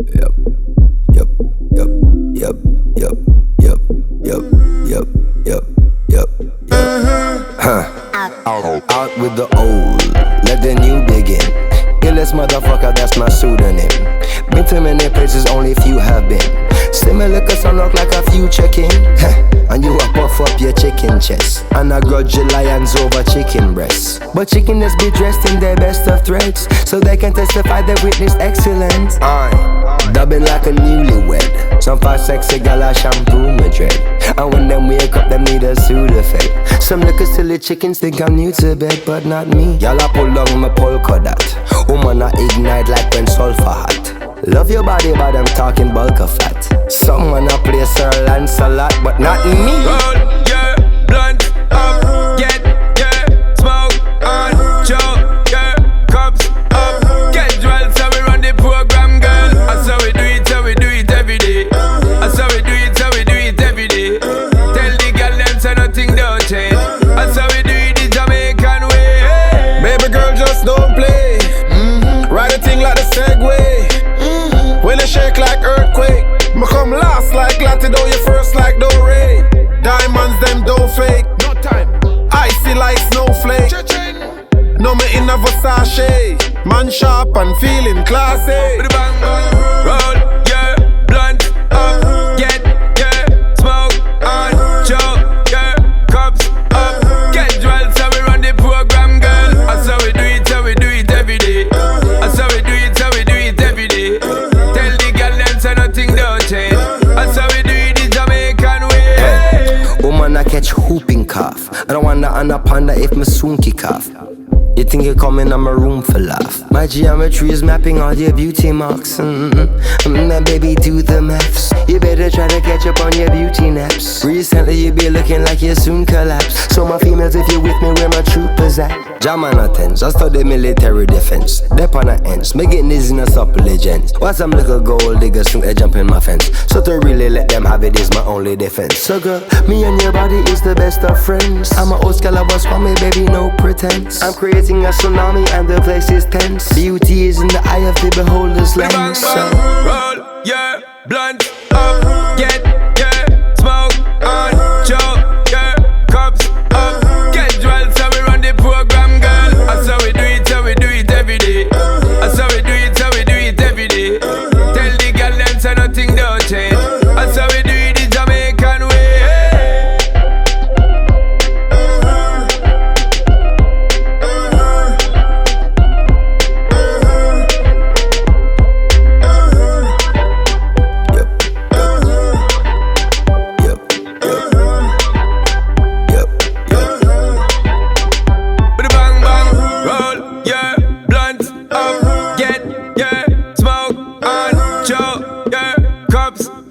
Yep, yep, yep, yep, yep, yep, yep, yep, yep, yep, yep. Out with the old, let the new begin. Illest motherfucker, that's my pseudonym. Been to many places, only few have been. Similar cause I look like a few checking. And you a puff up your chicken chest. And I grudge your lions over chicken breasts. But chicken is be dressed in their best of threads, so they can testify they witness excellence. Dubbing like a newlywed. Some fast sexy gal a shampoo my dread. And when them wake up, them need a Sudafed. Some little silly chickens think I'm new to bed, but not me. Y'all a pull down my polka dot. Woman a ignite like when sulfur hot. Love your body, but I'm talking bulk of fat. Someone a play Sir Lancelot, but not me. Roll your blunt up, get your smoke on, choke your cups up. Casual, so we run the program, girl. That's how we do it, so we do it every day. That's how we do it, so we do it every day. Tell the girl them say nothing don't change. That's how we do it the Jamaican way. Baby girl, just don't play. Ride a thing like the Segway. When it shake like earthquake, me come last like Latido, you first like Dore. Diamonds them don't fake. No time. Icy like snowflake. No me in a Versace. Man sharp and feeling classy. Bang bang, roll your blunt up, get your smoke on, choke your cups up. Casual, so we run the program, girl. That's how we do it, so we do it every day. That's how we do it, so we do it every day. Tell the girl them say nothing don't change. That's how we do it the Jamaican way. Woman I catch whooping cough. I don't want the anaconda if me soon kick off. You think you come in my room for laugh? My geometry is mapping all your beauty marks. Now baby do the maths. You better try to catch up on your beauty naps. Recently you be looking like you soon collapse. So my females, if you with me, where my troopers at? Jam on a tens, I study military defense. Dep on the ends, making this in a supple legends. Why some little gold diggers think they jump in my fence? So to really let them have it is my only defense. So girl, me and your body is the best of friends. I'm a old Scalabus for me, baby, no pretense. I'm creating a tsunami and the place is tense. Beauty is in the eye of the beholder's lens. Roll your blunt up, get your smoke on, choke your cups up. Casual, so we run the program, girl. That's how we do it, so we do it every day. That's how we do it, so we do it every day. Tell the girl them say nothing don't change. That's how we do it the Jamaican way. Bang bang, roll your blunt up, get your smoke on, choke your cups